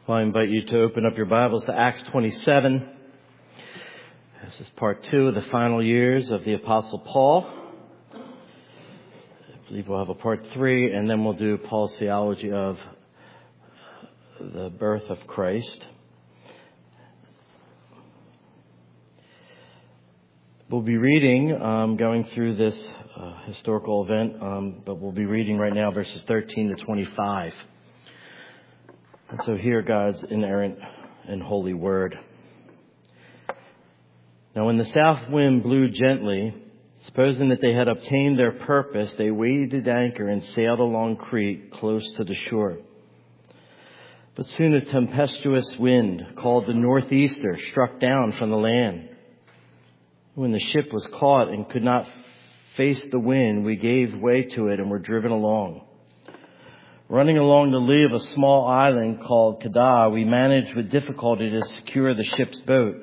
Well, I invite you to open up your Bibles to Acts 27. This is part 2 of the final years of the Apostle Paul. I believe we'll have a part 3, and then we'll do Paul's theology of the birth of Christ. We'll be reading, going through this historical event, but we'll be reading right now verses 13 to 25. And so hear God's inerrant and holy word. Now when the south wind blew gently, supposing that they had obtained their purpose, they weighed anchor and sailed along Crete close to the shore. But soon a tempestuous wind called the northeaster struck down from the land. When the ship was caught and could not face the wind, we gave way to it and were driven along. Running along the lee of a small island called Cauda, we managed with difficulty to secure the ship's boat.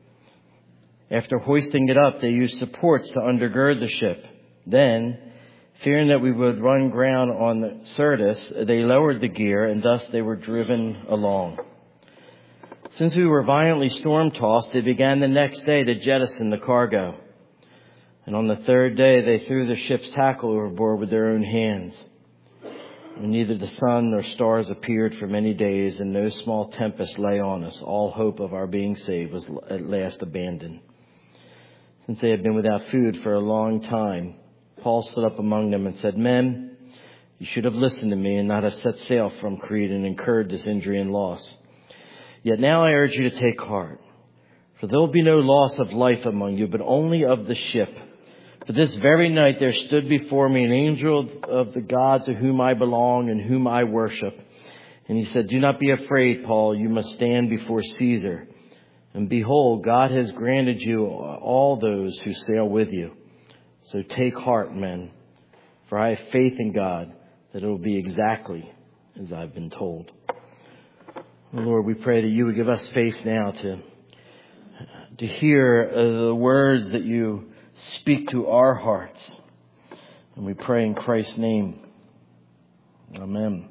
After hoisting it up, they used supports to undergird the ship. Then, fearing that we would run ground on the Syrtis, they lowered the gear, and thus they were driven along. Since we were violently storm-tossed, they began the next day to jettison the cargo. And on the third day, they threw the ship's tackle overboard with their own hands. And neither the sun nor stars appeared for many days, and no small tempest lay on us. All hope of our being saved was at last abandoned. Since they had been without food for a long time, Paul stood up among them and said, "Men, you should have listened to me and not have set sail from Crete and incurred this injury and loss. Yet now I urge you to take heart, for there will be no loss of life among you, but only of the ship. For this very night there stood before me an angel of the God to whom I belong and whom I worship. And he said, 'Do not be afraid, Paul. You must stand before Caesar. And behold, God has granted you all those who sail with you. So take heart, men, for I have faith in God that it will be exactly as I've been told.'" Lord, we pray that you would give us faith now to hear the words that you speak to our hearts. And we pray in Christ's name. Amen.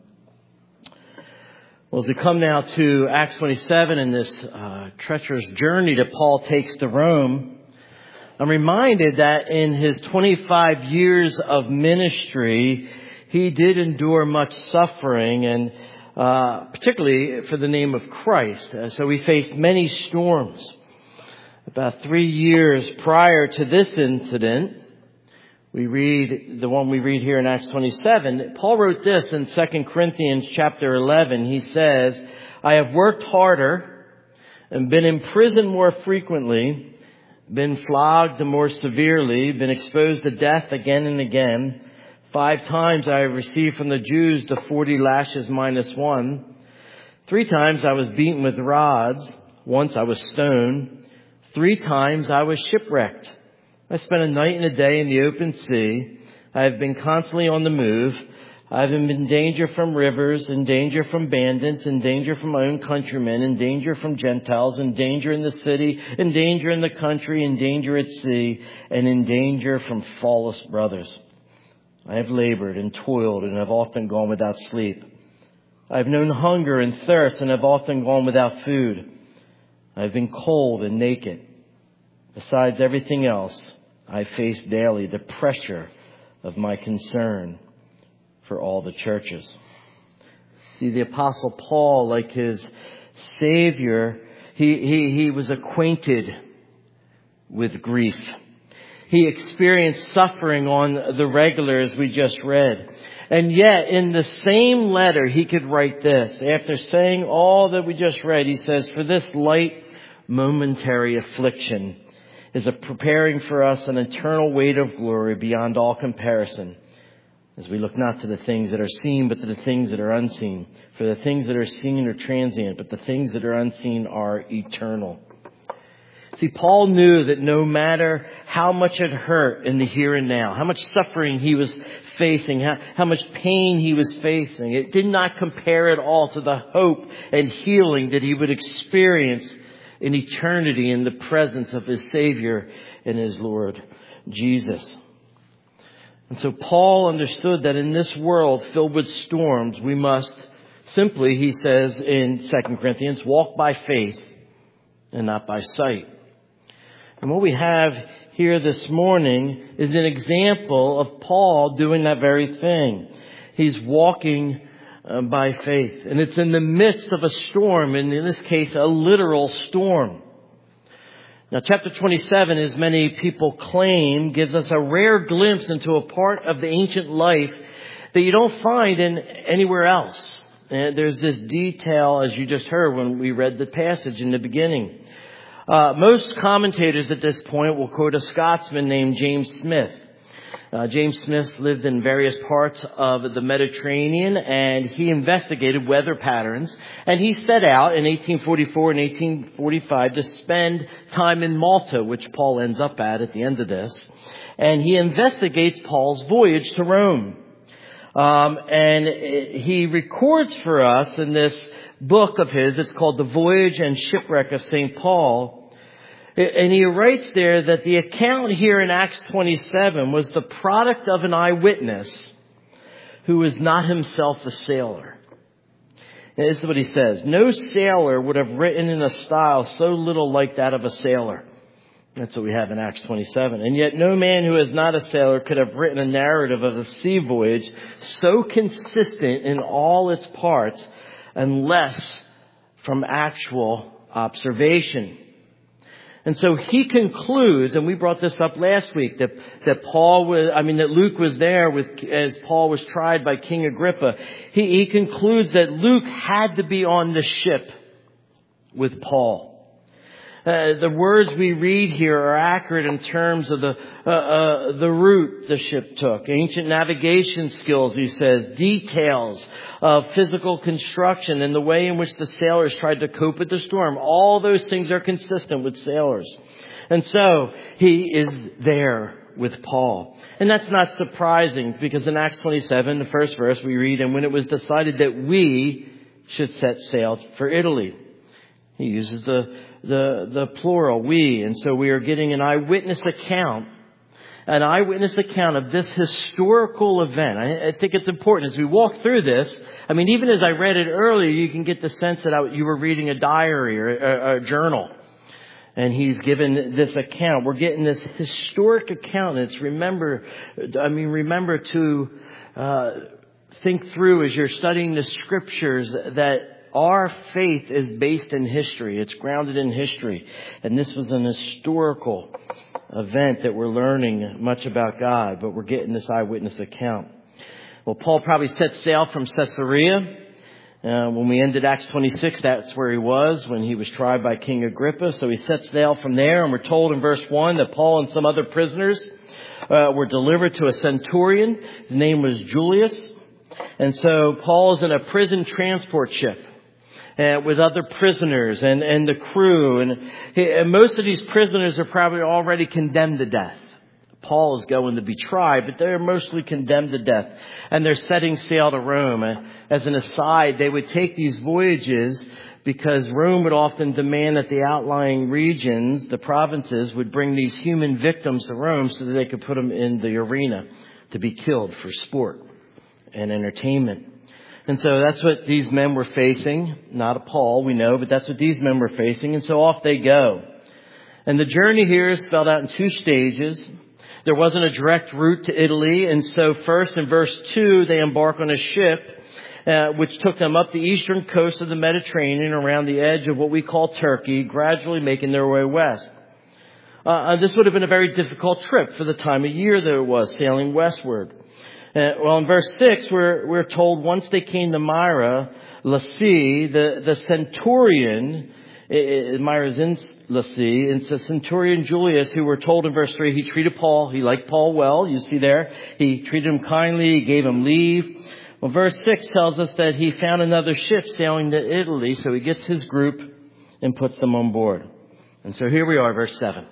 Well, as we come now to Acts 27 and this treacherous journey that Paul takes to Rome, I'm reminded that in his 25 years of ministry, he did endure much suffering, and particularly for the name of Christ. So he faced many storms. About 3 years prior to this incident, we read the one we read here in Acts 27. Paul wrote this in 2 Corinthians chapter 11. He says, "I have worked harder and been in prison more frequently, been flogged more severely, been exposed to death again and again. 5 times I have received from the Jews the 40 lashes minus 1. 3 times I was beaten with rods. Once I was stoned. 3 times I was shipwrecked. I spent a night and a day in the open sea. I have been constantly on the move. I have been in danger from rivers, in danger from bandits, in danger from my own countrymen, in danger from Gentiles, in danger in the city, in danger in the country, in danger at sea, and in danger from false brothers. I have labored and toiled and have often gone without sleep. I have known hunger and thirst and have often gone without food. I have been cold and naked. Besides everything else, I face daily the pressure of my concern for all the churches." See, the Apostle Paul, like his Savior, he was acquainted with grief. He experienced suffering on the regular, as we just read. And yet, in the same letter, he could write this. After saying all that we just read, he says, "For this light momentary affliction is a preparing for us an eternal weight of glory beyond all comparison, as we look not to the things that are seen, but to the things that are unseen. For the things that are seen are transient, but the things that are unseen are eternal." See, Paul knew that no matter how much it hurt in the here and now, how much suffering he was facing, how much pain he was facing, it did not compare at all to the hope and healing that he would experience in eternity in the presence of his Savior and his Lord Jesus. And so Paul understood that in this world filled with storms, we must Simply, he says in 2 Corinthians, walk by faith and not by sight. And what we have here this morning is an example of Paul doing that very thing. He's walking by faith. And it's in the midst of a storm, and in this case, a literal storm. Now, chapter 27, as many people claim, gives us a rare glimpse into a part of the ancient life that you don't find in anywhere else. And there's this detail, as you just heard when we read the passage in the beginning. Most commentators at this point will quote a Scotsman named James Smith. James Smith lived in various parts of the Mediterranean, and he investigated weather patterns. And he set out in 1844 and 1845 to spend time in Malta, which Paul ends up at the end of this. And he investigates Paul's voyage to Rome. And he records for us in this book of his, it's called The Voyage and Shipwreck of St. Paul. And he writes there that the account here in Acts 27 was the product of an eyewitness who was not himself a sailor. And this is what he says. No sailor would have written in a style so little like that of a sailor. That's what we have in Acts 27. And yet no man who is not a sailor could have written a narrative of a sea voyage so consistent in all its parts unless from actual observation. And so he concludes, and we brought this up last week, that Luke was there as Paul was tried by King Agrippa. He concludes that Luke had to be on the ship with Paul. The words we read here are accurate in terms of the route the ship took. Ancient navigation skills, he says, details of physical construction and the way in which the sailors tried to cope with the storm. All those things are consistent with sailors. And so he is there with Paul. And that's not surprising because in Acts 27, the first verse we read, and when it was decided that we should set sail for Italy. He uses the plural, we. And so we are getting an eyewitness account of this historical event. I think it's important as we walk through this. I mean, even as I read it earlier, you can get the sense that you were reading a diary or a journal. And he's given this account. We're getting this historic account. And it's remember to think through as you're studying the scriptures that our faith is based in history. It's grounded in history. And this was an historical event that we're learning much about God, but we're getting this eyewitness account. Well, Paul probably set sail from Caesarea. When we ended Acts 26, that's where he was when he was tried by King Agrippa. So he set sail from there, and we're told in verse 1 that Paul and some other prisoners were delivered to a centurion. His name was Julius. And so Paul is in a prison transport ship with other prisoners and the crew. And most of these prisoners are probably already condemned to death. Paul is going to be tried, but they're mostly condemned to death. And they're setting sail to Rome. As an aside, they would take these voyages because Rome would often demand that the outlying regions, the provinces, would bring these human victims to Rome so that they could put them in the arena to be killed for sport and entertainment. And so that's what these men were facing. Not Paul, we know, but that's what these men were facing. And so off they go. And the journey here is spelled out in two stages. There wasn't a direct route to Italy. And so first in verse 2, they embark on a ship, which took them up the eastern coast of the Mediterranean around the edge of what we call Turkey, gradually making their way west. This would have been a very difficult trip for the time of year that it was, sailing westward. Well, in verse 6, we're told once they came to Myra, Lasea, the centurion, Myra's in Lasea, and it's the centurion Julius, who we're told in verse 3, he treated Paul, he liked Paul well, you see there. He treated him kindly, he gave him leave. Well, verse 6 tells us that he found another ship sailing to Italy, so he gets his group and puts them on board. And so here we are, verse 7.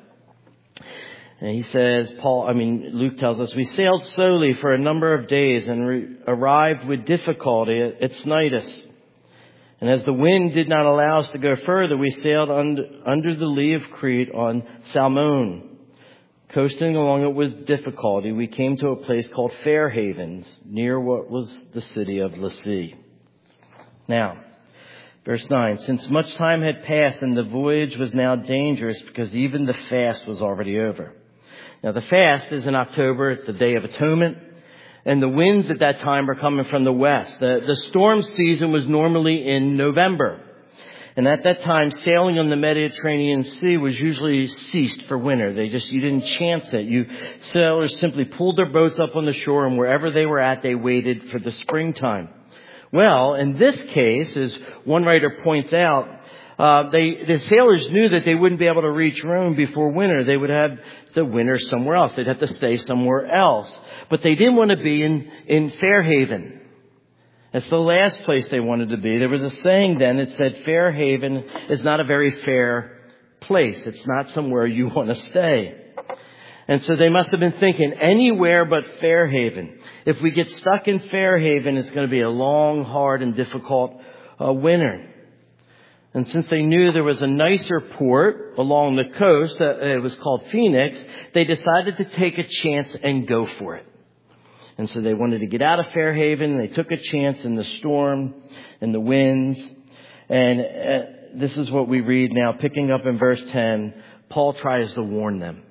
And he says, Luke tells us, we sailed slowly for a number of days and arrived with difficulty at Cnidus. And as the wind did not allow us to go further, we sailed under the lee of Crete on Salmone. Coasting along it with difficulty, we came to a place called Fair Havens, near what was the city of Lasea. Now, verse 9, since much time had passed and the voyage was now dangerous because even the fast was already over. Now, the fast is in October. It's the Day of Atonement. And the winds at that time are coming from the west. The storm season was normally in November. And at that time, sailing on the Mediterranean Sea was usually ceased for winter. You didn't chance it. Sailors simply pulled their boats up on the shore, and wherever they were at, they waited for the springtime. Well, in this case, as one writer points out, the sailors knew that they wouldn't be able to reach Rome before winter. They would have the winter somewhere else. They'd have to stay somewhere else. But they didn't want to be in Fairhaven. It's the last place they wanted to be. There was a saying then that said Fairhaven is not a very fair place. It's not somewhere you want to stay. And so they must have been thinking anywhere but Fairhaven. If we get stuck in Fairhaven, it's going to be a long, hard, and difficult winter. And since they knew there was a nicer port along the coast, it was called Phoenix, they decided to take a chance and go for it. And so they wanted to get out of Fairhaven. They took a chance in the storm and the winds. And this is what we read now, picking up in verse 10. Paul tries to warn them.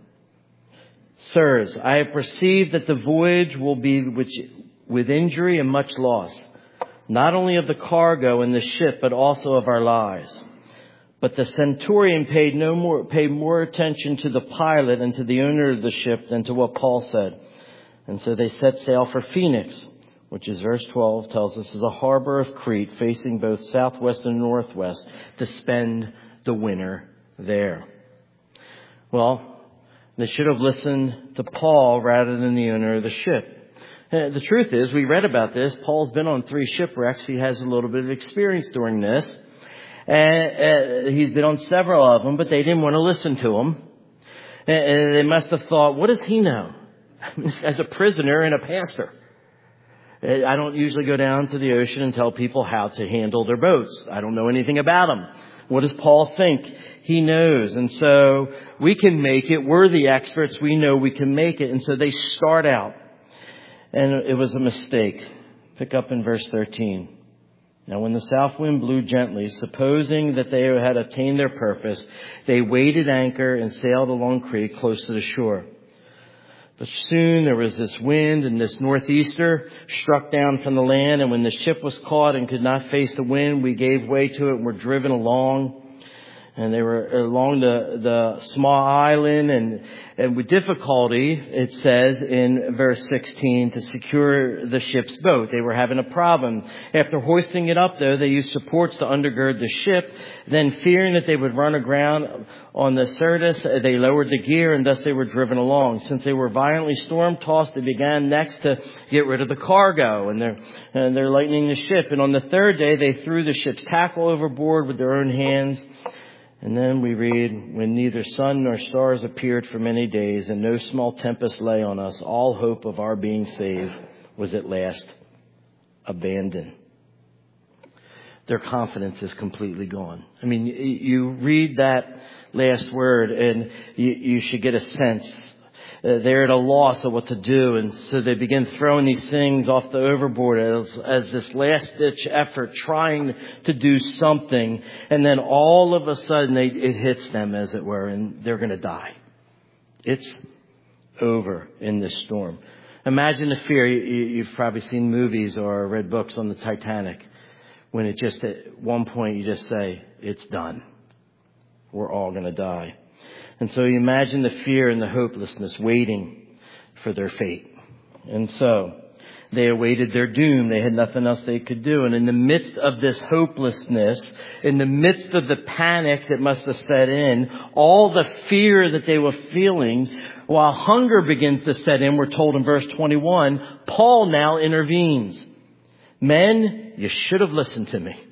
Sirs, I have perceived that the voyage will be with injury and much loss, not only of the cargo and the ship, but also of our lives. But the centurion paid more attention to the pilot and to the owner of the ship than to what Paul said. And so they set sail for Phoenix, which is verse 12 tells us is a harbor of Crete facing both southwest and northwest, to spend the winter there. Well, they should have listened to Paul rather than the owner of the ship. The truth is, we read about this. Paul's been on 3 shipwrecks. He has a little bit of experience doing this. And he's been on several of them, but they didn't want to listen to him. And they must have thought, what does he know? As a prisoner and a pastor. I don't usually go down to the ocean and tell people how to handle their boats. I don't know anything about them. What does Paul think? He knows. And so we can make it. We're the experts. We know we can make it. And so they start out. And it was a mistake. Pick up in verse 13. Now when the south wind blew gently, supposing that they had attained their purpose, they weighed anchor and sailed along Crete close to the shore. But soon there was this wind, and this northeaster struck down from the land. And when the ship was caught and could not face the wind, we gave way to it and were driven along. And they were along the small island, and with difficulty, it says in verse 16, to secure the ship's boat. They were having a problem. After hoisting it up, though, they used supports to undergird the ship. Then, fearing that they would run aground on the Syrtis, they lowered the gear, and thus they were driven along. Since they were violently storm-tossed, they began next to get rid of the cargo, and they're lightening the ship. And on the third day, they threw the ship's tackle overboard with their own hands. And then we read, when neither sun nor stars appeared for many days and no small tempest lay on us, all hope of our being saved was at last abandoned. Their confidence is completely gone. I mean, you read that last word and you should get a sense. They're at a loss of what to do. And so they begin throwing these things off the overboard as this last-ditch effort, trying to do something. And then all of a sudden it hits them, as it were, and they're going to die. It's over in this storm. Imagine the fear. You've probably seen movies or read books on the Titanic. When it just, at one point, you just say, it's done. We're all going to die. And so you imagine the fear and the hopelessness waiting for their fate. And so they awaited their doom. They had nothing else they could do. And in the midst of this hopelessness, in the midst of the panic that must have set in, all the fear that they were feeling, while hunger begins to set in, we're told in verse 21, Paul now intervenes. Men, you should have listened to me.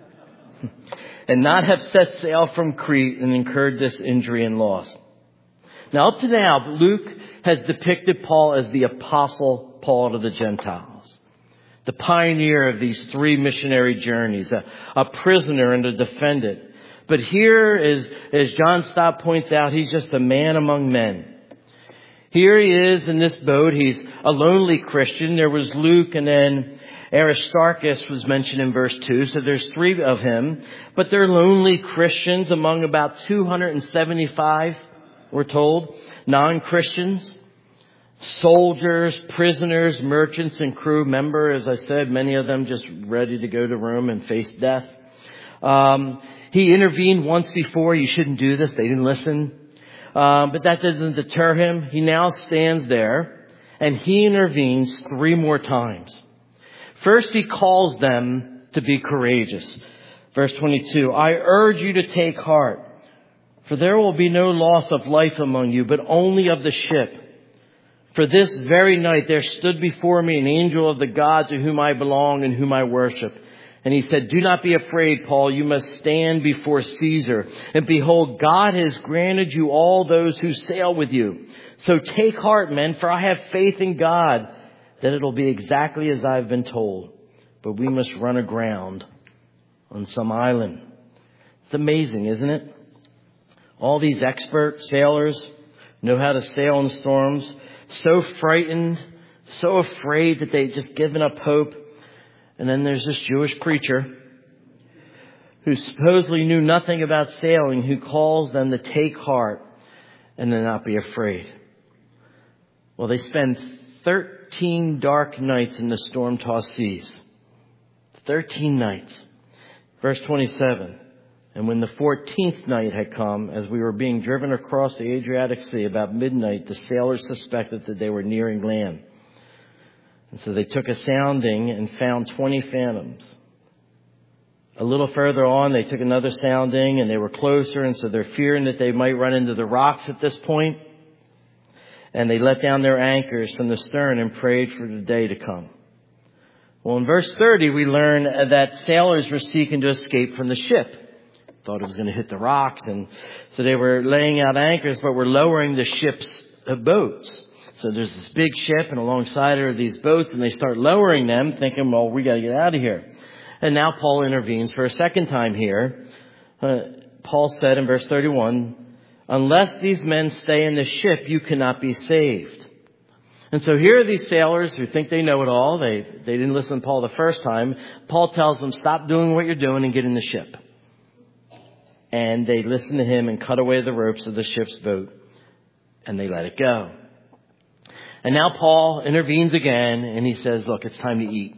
And not have set sail from Crete and incurred this injury and loss. Now, up to now, Luke has depicted Paul as the apostle Paul to the Gentiles, the pioneer of these 3 missionary journeys, a prisoner and a defendant. But here, as John Stott points out, he's just a man among men. Here he is in this boat. He's a lonely Christian. There was Luke and then Aristarchus was mentioned in verse 2, so there's 3 of him. But they're lonely Christians among about 275, we're told, non-Christians. Soldiers, prisoners, merchants, and crew. Remember, as I said, many of them just ready to go to Rome and face death. He intervened once before. You shouldn't do this. They didn't listen. But that doesn't deter him. He now stands there and he intervenes 3 more times. First, he calls them to be courageous. Verse 22, I urge you to take heart, for there will be no loss of life among you, but only of the ship. For this very night there stood before me an angel of the God to whom I belong and whom I worship. And he said, do not be afraid, Paul. You must stand before Caesar. And behold, God has granted you all those who sail with you. So take heart, men, for I have faith in God that it'll be exactly as I've been told. But we must run aground on some island. It's amazing, isn't it? All these expert sailors know how to sail in storms. So frightened, so afraid that they've just given up hope. And then there's this Jewish preacher who supposedly knew nothing about sailing, who calls them to take heart and to not be afraid. Well, they spend 13 dark nights in the storm-tossed seas. 13 nights. Verse 27. And when the 14th night had come, as we were being driven across the Adriatic Sea about midnight, the sailors suspected that they were nearing land. And so they took a sounding and found 20 fathoms. A little further on, they took another sounding and they were closer. And so they're fearing that they might run into the rocks at this point. And they let down their anchors from the stern and prayed for the day to come. Well, in verse 30, we learn that sailors were seeking to escape from the ship. Thought it was going to hit the rocks, and so they were laying out anchors, but were lowering the ship's boats. So there's this big ship, and alongside are these boats, and they start lowering them, thinking, well, we got to get out of here. And now Paul intervenes for a second time here. Paul said in verse 31, unless these men stay in the ship, you cannot be saved. And so here are these sailors who think they know it all. They didn't listen to Paul the first time. Paul tells them, stop doing what you're doing and get in the ship. And they listen to him and cut away the ropes of the ship's boat. And they let it go. And now Paul intervenes again and he says, look, it's time to eat.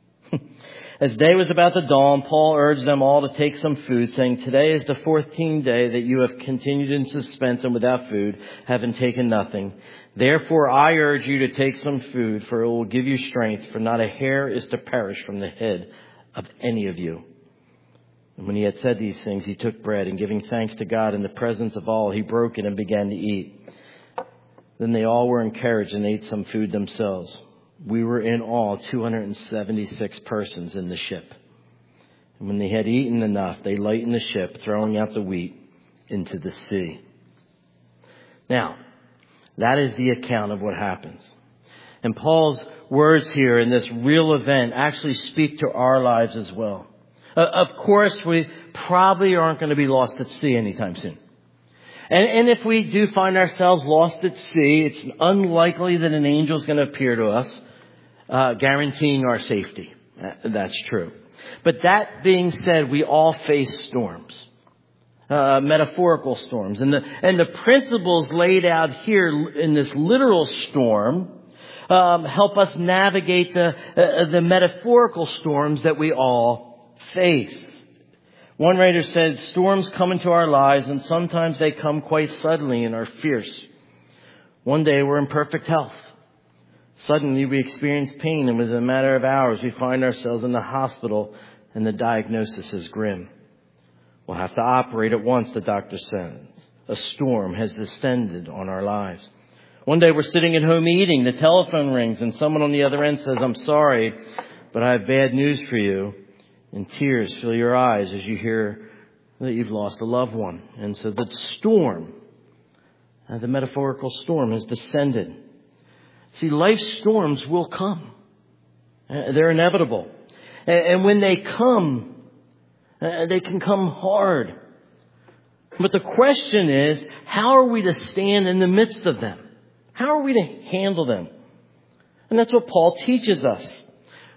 As day was about to dawn, Paul urged them all to take some food, saying, today is the 14th day that you have continued in suspense and without food, having taken nothing. Therefore I urge you to take some food, for it will give you strength, for not a hair is to perish from the head of any of you. And when he had said these things, he took bread, and giving thanks to God in the presence of all, he broke it and began to eat. Then they all were encouraged and ate some food themselves. We were in all 276 persons in the ship. And when they had eaten enough, they lightened the ship, throwing out the wheat into the sea. Now, that is the account of what happens. And Paul's words here in this real event actually speak to our lives as well. Of course, we probably aren't going to be lost at sea anytime soon. And if we do find ourselves lost at sea, it's unlikely that an angel is going to appear to us, guaranteeing our safety. That's true. But that being said, we all face storms, metaphorical storms. And the principles laid out here in this literal storm help us navigate the metaphorical storms that we all face. One writer said, storms come into our lives and sometimes they come quite suddenly and are fierce. One day we're in perfect health. Suddenly we experience pain, and within a matter of hours we find ourselves in the hospital and the diagnosis is grim. We'll have to operate at once, the doctor says. A storm has descended on our lives. One day we're sitting at home eating, the telephone rings and someone on the other end says, I'm sorry, but I have bad news for you. And tears fill your eyes as you hear that you've lost a loved one. And so the storm, the metaphorical storm, has descended. See, life's storms will come. They're inevitable. And when they come, they can come hard. But the question is, how are we to stand in the midst of them? How are we to handle them? And that's what Paul teaches us.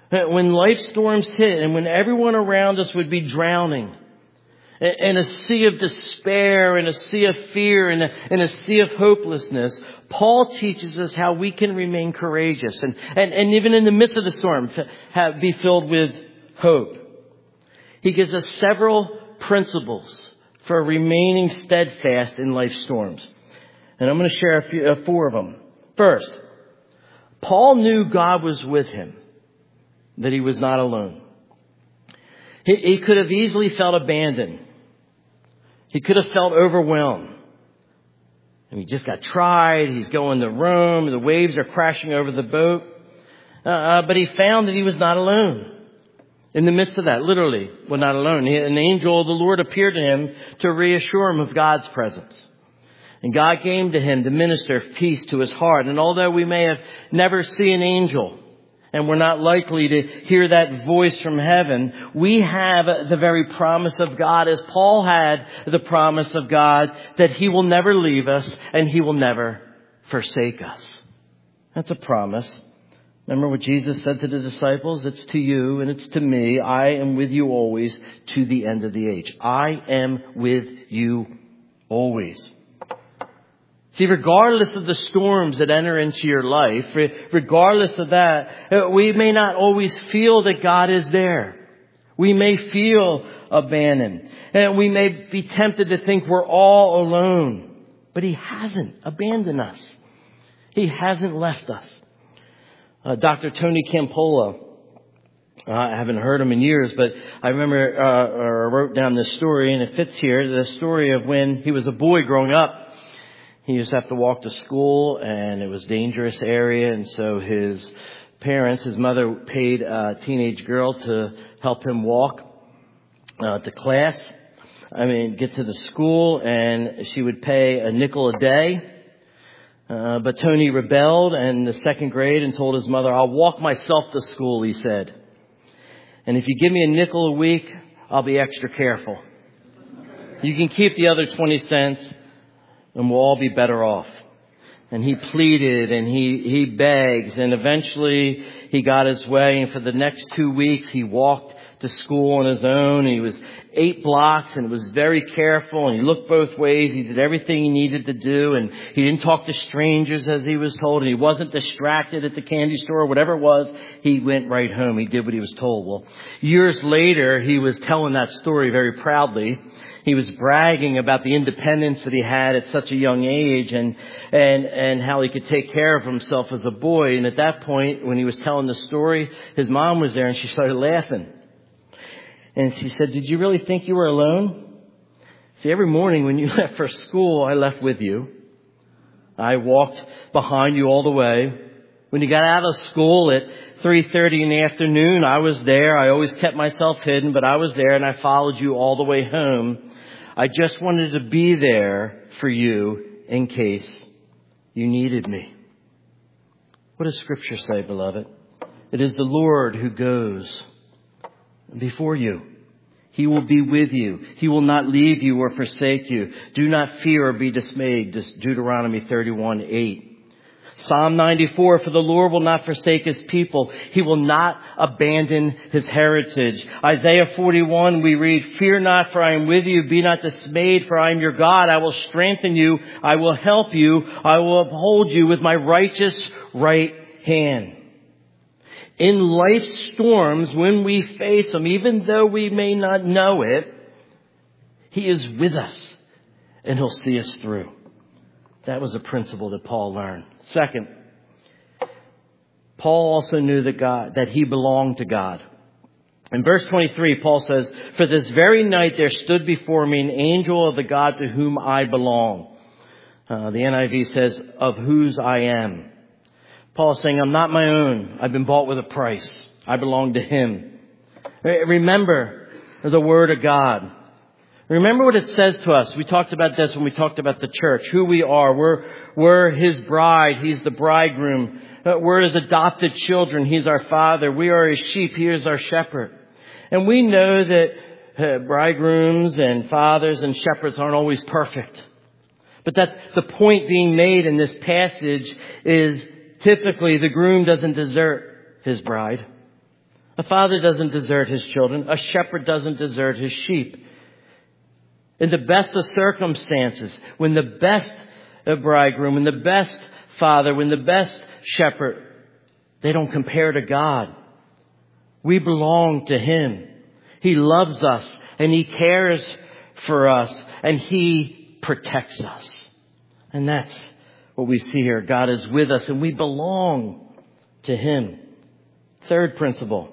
When life storms hit and when everyone around us would be drowning in a sea of despair, in a sea of fear, in a sea of hopelessness, Paul teaches us how we can remain courageous and even in the midst of the storm be filled with hope. He gives us several principles for remaining steadfast in life's storms. And I'm going to share four of them. First, Paul knew God was with him, that he was not alone. He could have easily felt abandoned. He could have felt overwhelmed. And he just got tried. He's going to Rome. The waves are crashing over the boat. But he found that he was not alone. In the midst of that, literally, was not alone. An angel of the Lord appeared to him to reassure him of God's presence. And God came to him to minister peace to his heart. And although we may have never seen an angel, and we're not likely to hear that voice from heaven, we have the very promise of God, as Paul had the promise of God, that he will never leave us and he will never forsake us. That's a promise. Remember what Jesus said to the disciples? It's to you and it's to me. I am with you always to the end of the age. I am with you always. See, regardless of the storms that enter into your life, regardless of that, we may not always feel that God is there. We may feel abandoned. And we may be tempted to think we're all alone. But he hasn't abandoned us. He hasn't left us. Dr. Tony Campolo, I haven't heard him in years, but I remember I wrote down this story, and it fits here, the story of when he was a boy growing up. He used to have to walk to school, and it was a dangerous area, and so his parents, his mother paid a teenage girl to help him walk to class. Get to the school, and she would pay a nickel a day. But Tony rebelled in the second grade and told his mother, "I'll walk myself to school," he said. "And if you give me a nickel a week, I'll be extra careful. You can keep the other 20 cents. And we'll all be better off." And he pleaded and he begged, and eventually he got his way. And for the next 2 weeks, he walked to school on his own. He was 8 blocks and was very careful, and he looked both ways. He did everything he needed to do, and he didn't talk to strangers as he was told, and he wasn't distracted at the candy store or whatever it was. He went right home. He did what he was told. Well, years later, he was telling that story very proudly. He was bragging about the independence that he had at such a young age and how he could take care of himself as a boy. And at that point, when he was telling the story, his mom was there and she started laughing. And she said, "Did you really think you were alone? See, every morning when you left for school, I left with you. I walked behind you all the way. When you got out of school at 3:30 in the afternoon, I was there. I always kept myself hidden, but I was there and I followed you all the way home. I just wanted to be there for you in case you needed me." What does Scripture say, beloved? It is the Lord who goes before you. He will be with you. He will not leave you or forsake you. Do not fear or be dismayed. Deuteronomy 31:8. Psalm 94, "For the Lord will not forsake his people. He will not abandon his heritage." Isaiah 41, we read, "Fear not, for I am with you. Be not dismayed, for I am your God. I will strengthen you. I will help you. I will uphold you with my righteous right hand." In life's storms, when we face them, even though we may not know it, he is with us and he'll see us through. That was a principle that Paul learned. Second, Paul also knew that he belonged to God. In verse 23, Paul says, "For this very night there stood before me an angel of the God to whom I belong." The NIV says, "of whose I am." Paul is saying, I'm not my own. I've been bought with a price. I belong to him. Remember the word of God. Remember what it says to us. We talked about this when we talked about the church, who we are. We're his bride. He's the bridegroom. We're his adopted children. He's our father. We are his sheep. He is our shepherd. And we know that bridegrooms and fathers and shepherds aren't always perfect. But that's the point being made in this passage is typically the groom doesn't desert his bride. A father doesn't desert his children. A shepherd doesn't desert his sheep. In the best of circumstances, when the best bridegroom, when the best father, when the best shepherd, they don't compare to God. We belong to Him. He loves us and He cares for us and He protects us. And that's what we see here. God is with us and we belong to Him. Third principle.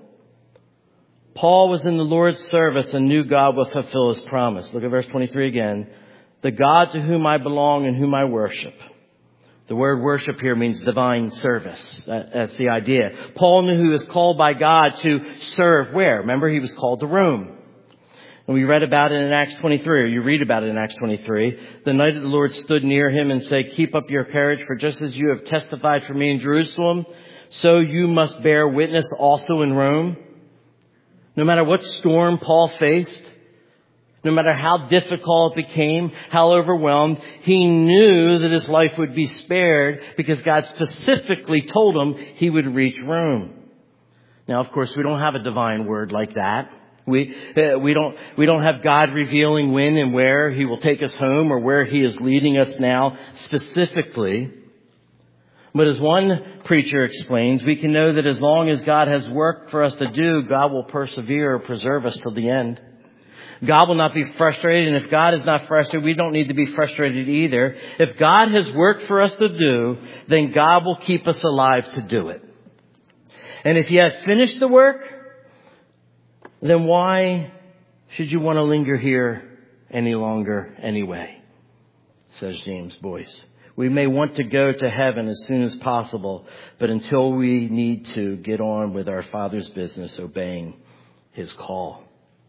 Paul was in the Lord's service and knew God would fulfill His promise. Look at verse 23 again. The God to whom I belong and whom I worship. The word worship here means divine service. That's the idea. Paul knew he was called by God to serve where? Remember, he was called to Rome. And we read about it in Acts 23, or you read about it in Acts 23. The night of the Lord stood near him and said, keep up your courage, for just as you have testified for me in Jerusalem, so you must bear witness also in Rome. No matter what storm Paul faced, no matter how difficult it became, how overwhelmed, he knew that his life would be spared because God specifically told him he would reach Rome. Now, of course, we don't have a divine word like that. We don't have God revealing when and where He will take us home or where He is leading us now specifically. But as one preacher explains, we can know that as long as God has work for us to do, God will persevere or preserve us till the end. God will not be frustrated, and if God is not frustrated, we don't need to be frustrated either. If God has work for us to do, then God will keep us alive to do it. And if He has finished the work, then why should you want to linger here any longer anyway? Says James Boyce. We may want to go to heaven as soon as possible, but until we need to get on with our Father's business, obeying His call.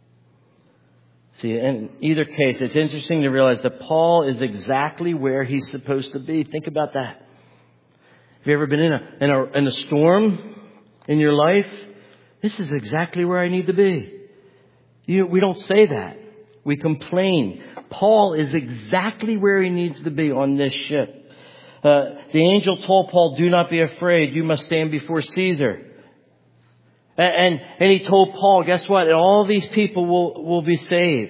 See, in either case, it's interesting to realize that Paul is exactly where he's supposed to be. Think about that. Have you ever been in a storm in your life? This is exactly where I need to be. We don't say that. We complain. Paul is exactly where he needs to be on this ship. The angel told Paul, do not be afraid. You must stand before Caesar. And he told Paul, guess what? All these people will be saved.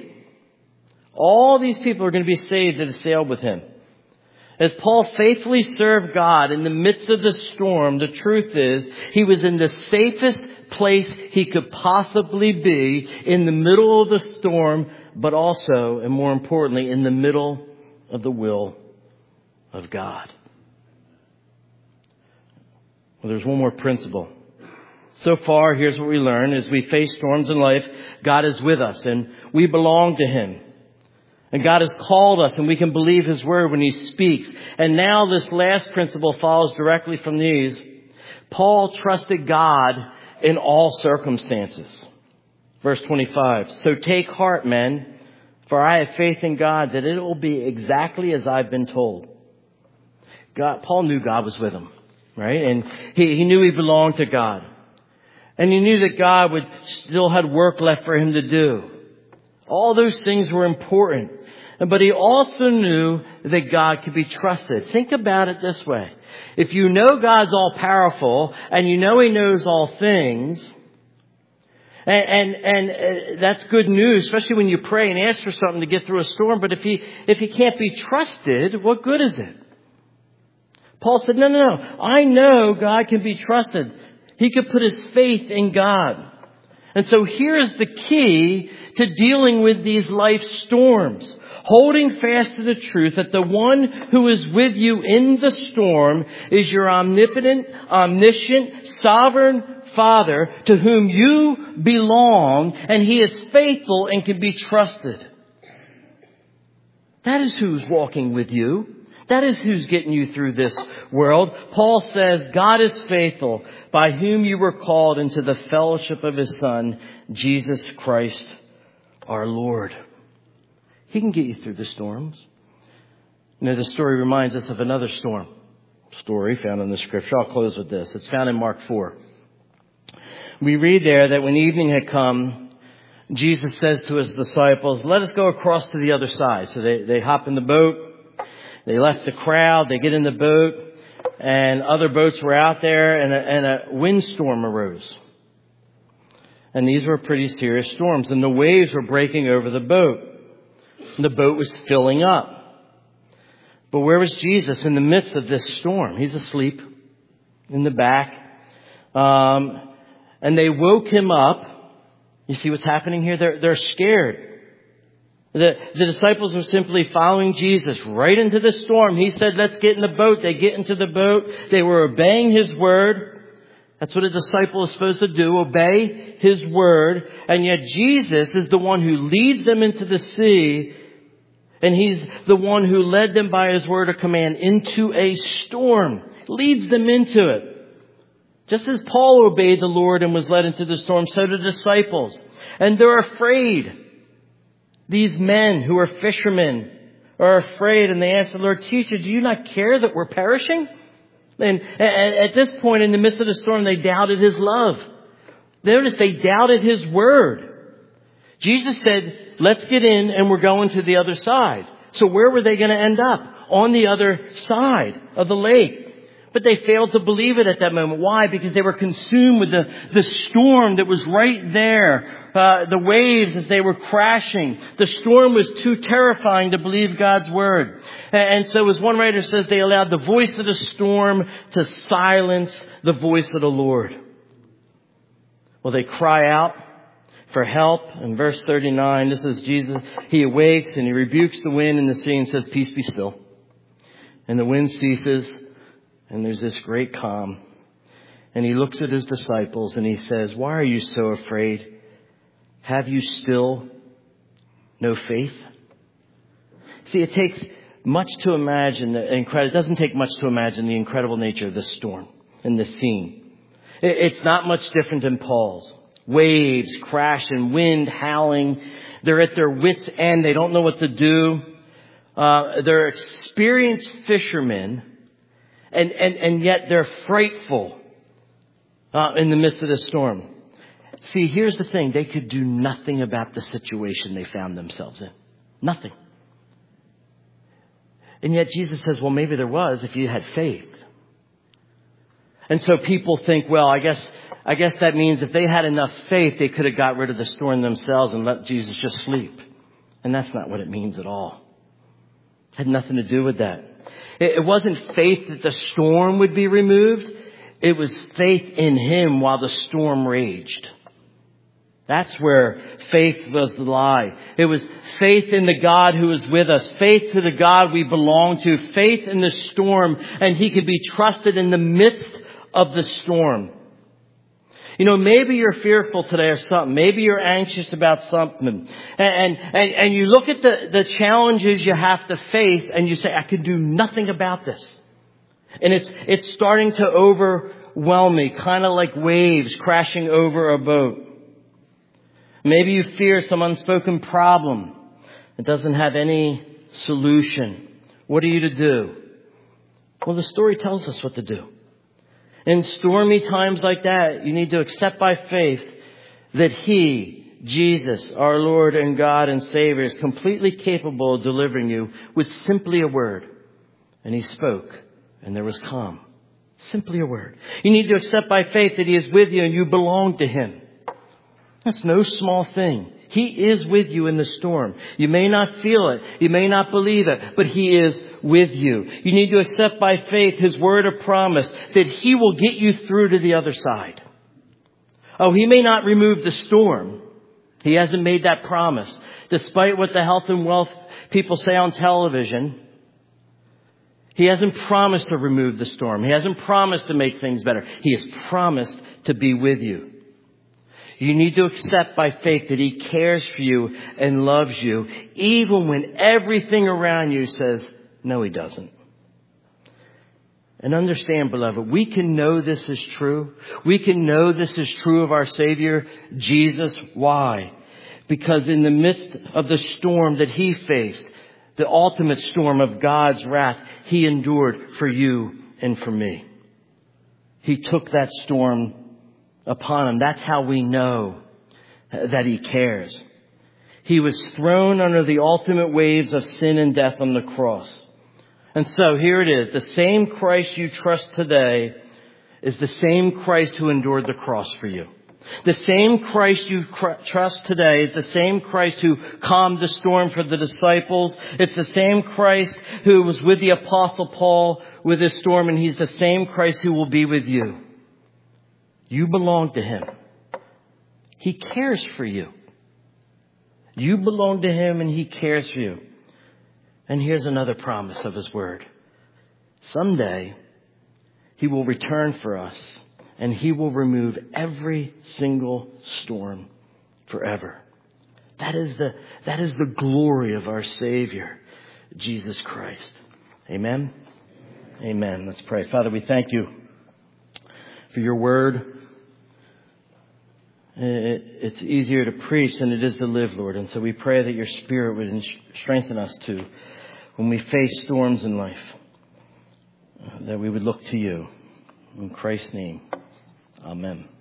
All these people are going to be saved that have sailed with him. As Paul faithfully served God in the midst of the storm, the truth is he was in the safest place he could possibly be in the middle of the storm, but also, and more importantly, in the middle of the will of God. Well, there's one more principle. So far, here's what we learn. As we face storms in life, God is with us and we belong to Him. And God has called us and we can believe His word when He speaks. And now this last principle follows directly from these. Paul trusted God in all circumstances. Verse 25. So take heart, men, for I have faith in God that it will be exactly as I've been told. Paul knew God was with him, right? And he knew he belonged to God. And he knew that God still had work left for him to do. All those things were important. But he also knew that God could be trusted. Think about it this way. If you know God's all powerful and you know He knows all things, and that's good news, especially when you pray and ask for something to get through a storm. But if he can't be trusted, what good is it? Paul said, no. I know God can be trusted. He could put his faith in God. And so here's the key to dealing with these life storms. Holding fast to the truth that the one who is with you in the storm is your omnipotent, omniscient, sovereign Father to whom you belong, and He is faithful and can be trusted. That is who's walking with you. That is who's getting you through this world. Paul says, God is faithful, by whom you were called into the fellowship of His Son, Jesus Christ our Lord. He can get you through the storms. You know, the story reminds us of another story found in the Scripture. I'll close with this. It's found in Mark 4. We read there that when evening had come, Jesus says to His disciples, let us go across to the other side. So they hop in the boat. They left the crowd. They get in the boat. And other boats were out there. And a windstorm arose. And these were pretty serious storms. And the waves were breaking over the boat. And the boat was filling up. But where was Jesus in the midst of this storm? He's asleep in the back. And they woke him up. You see what's happening here? They're scared. The disciples were simply following Jesus right into the storm. He said, let's get in the boat. They get into the boat. They were obeying his word. That's what a disciple is supposed to do, obey his word. And yet Jesus is the one who leads them into the sea. And he's the one who led them by his word of command into a storm. Leads them into it. Just as Paul obeyed the Lord and was led into the storm, so did the disciples. And they're afraid. These men who are fishermen are afraid. And they ask the Lord, teacher, do you not care that we're perishing? And at this point, in the midst of the storm, they doubted his love. Notice they doubted his word. Jesus said, let's get in and we're going to the other side. So where were they going to end up? On the other side of the lake. But they failed to believe it at that moment. Why? Because they were consumed with the storm that was right there. The waves as they were crashing. The storm was too terrifying to believe God's word. And so as one writer says, they allowed the voice of the storm to silence the voice of the Lord. Well, they cry out for help. In verse 39, this is Jesus. He awakes and he rebukes the wind and the sea and says, peace be still. And the wind ceases. And there's this great calm. And he looks at his disciples and he says, why are you so afraid? Have you still no faith? See, it takes much to imagine it doesn't take much to imagine the incredible nature of this storm and this scene. It's not much different than Paul's. Waves crashing, wind howling. They're at their wits' end. They don't know what to do. They're experienced fishermen. And yet they're frightful in the midst of the storm. See, here's the thing. They could do nothing about the situation they found themselves in. Nothing. And yet Jesus says, well, maybe there was if you had faith. And so people think, well, I guess that means if they had enough faith, they could have got rid of the storm themselves and let Jesus just sleep. And that's not what it means at all. It had nothing to do with that. It wasn't faith that the storm would be removed. It was faith in him while the storm raged. That's where faith was the lie. It was faith in the God who is with us. Faith to the God we belong to. Faith in the storm. And he could be trusted in the midst of the storm. You know, maybe you're fearful today of something. Maybe you're anxious about something. And you look at the challenges you have to face and you say, I can do nothing about this. And it's starting to overwhelm me, kind of like waves crashing over a boat. Maybe you fear some unspoken problem that doesn't have any solution. What are you to do? Well, the story tells us what to do. In stormy times like that, you need to accept by faith that he, Jesus, our Lord and God and Savior, is completely capable of delivering you with simply a word. And he spoke, and there was calm. Simply a word. You need to accept by faith that he is with you and you belong to him. That's no small thing. He is with you in the storm. You may not feel it. You may not believe it, but he is with you. You need to accept by faith his word of promise that he will get you through to the other side. Oh, he may not remove the storm. He hasn't made that promise. Despite what the health and wealth people say on television, he hasn't promised to remove the storm. He hasn't promised to make things better. He has promised to be with you. You need to accept by faith that he cares for you and loves you, even when everything around you says, no, he doesn't. And understand, beloved, we can know this is true. We can know this is true of our Savior, Jesus. Why? Because in the midst of the storm that he faced, the ultimate storm of God's wrath, he endured for you and for me. He took that storm upon him. That's how we know that he cares. He was thrown under the ultimate waves of sin and death on the cross. And so here it is. The same Christ you trust today is the same Christ who endured the cross for you. The same Christ you trust today is the same Christ who calmed the storm for the disciples. It's the same Christ who was with the Apostle Paul with his storm, and he's the same Christ who will be with you. You belong to him. He cares for you. You belong to him and he cares for you. And here's another promise of his word. Someday he will return for us and he will remove every single storm forever. That is the glory of our Savior, Jesus Christ. Amen? Amen. Let's pray. Father, we thank you for your word. It's easier to preach than it is to live, Lord. And so we pray that your Spirit would strengthen us too when we face storms in life, that we would look to you. In Christ's name, amen.